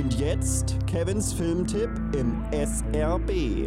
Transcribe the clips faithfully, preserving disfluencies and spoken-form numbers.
Und jetzt Kevins Filmtipp im S R B.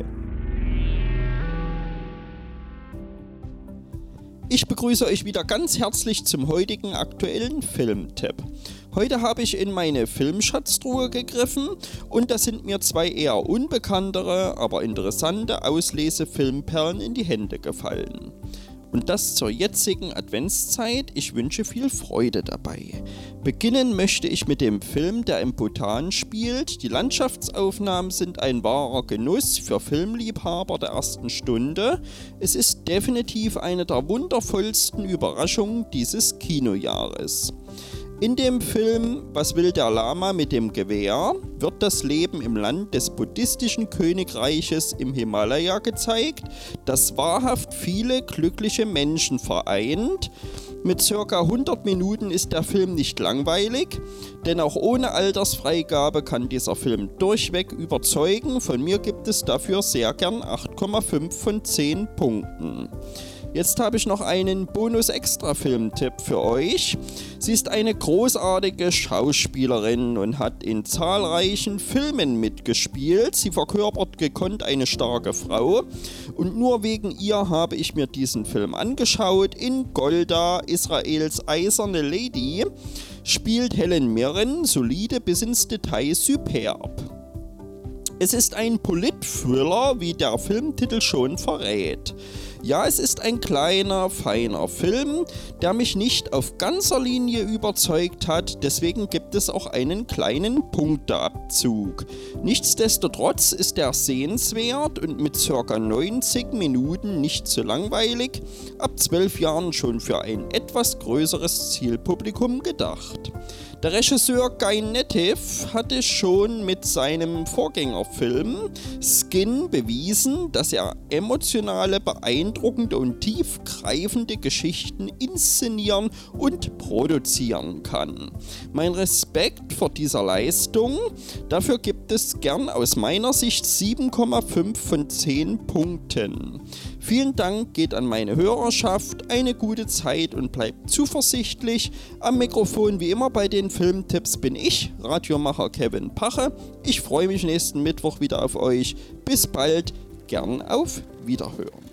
Ich begrüße euch wieder ganz herzlich zum heutigen aktuellen Filmtipp. Heute habe ich in meine Filmschatztruhe gegriffen und da sind mir zwei eher unbekanntere, aber interessante Auslese-Filmperlen in die Hände gefallen. Und das zur jetzigen Adventszeit. Ich wünsche viel Freude dabei. Beginnen möchte ich mit dem Film, der im Bhutan spielt. Die Landschaftsaufnahmen sind ein wahrer Genuss für Filmliebhaber der ersten Stunde. Es ist definitiv eine der wundervollsten Überraschungen dieses Kinojahres. In dem Film Was will der Lama mit dem Gewehr wird das Leben im Land des buddhistischen Königreiches im Himalaya gezeigt, das wahrhaft viele glückliche Menschen vereint. Mit ca. hundert Minuten ist der Film nicht langweilig, denn auch ohne Altersfreigabe kann dieser Film durchweg überzeugen. Von mir gibt es dafür sehr gern acht Komma fünf von zehn Punkten. Jetzt habe ich noch einen Bonus-Extra-Filmtipp für euch. Sie ist eine großartige Schauspielerin und hat in zahlreichen Filmen mitgespielt. Sie verkörpert gekonnt eine starke Frau und nur wegen ihr habe ich mir diesen Film angeschaut. In Golda, Israels eiserne Lady, spielt Helen Mirren solide bis ins Detail superb. Es ist ein Polit-Thriller, wie der Filmtitel schon verrät. Ja, es ist ein kleiner, feiner Film, der mich nicht auf ganzer Linie überzeugt hat, deswegen gibt es auch einen kleinen Punkteabzug. Nichtsdestotrotz ist er sehenswert und mit ca. neunzig Minuten nicht zu langweilig, ab zwölf Jahren schon für ein etwas größeres Zielpublikum gedacht. Der Regisseur Guy Native hatte schon mit seinem Vorgängerfilm Skin bewiesen, dass er emotionale, beeindruckende und tiefgreifende Geschichten inszenieren und produzieren kann. Mein Respekt vor dieser Leistung, dafür gibt es gern aus meiner Sicht sieben Komma fünf von zehn Punkten. Vielen Dank geht an meine Hörerschaft, eine gute Zeit und bleibt zuversichtlich. Am Mikrofon wie immer bei den Filmtipps bin ich, Radiomacher Kevin Pache. Ich freue mich nächsten Mittwoch wieder auf euch. Bis bald, gern auf Wiederhören.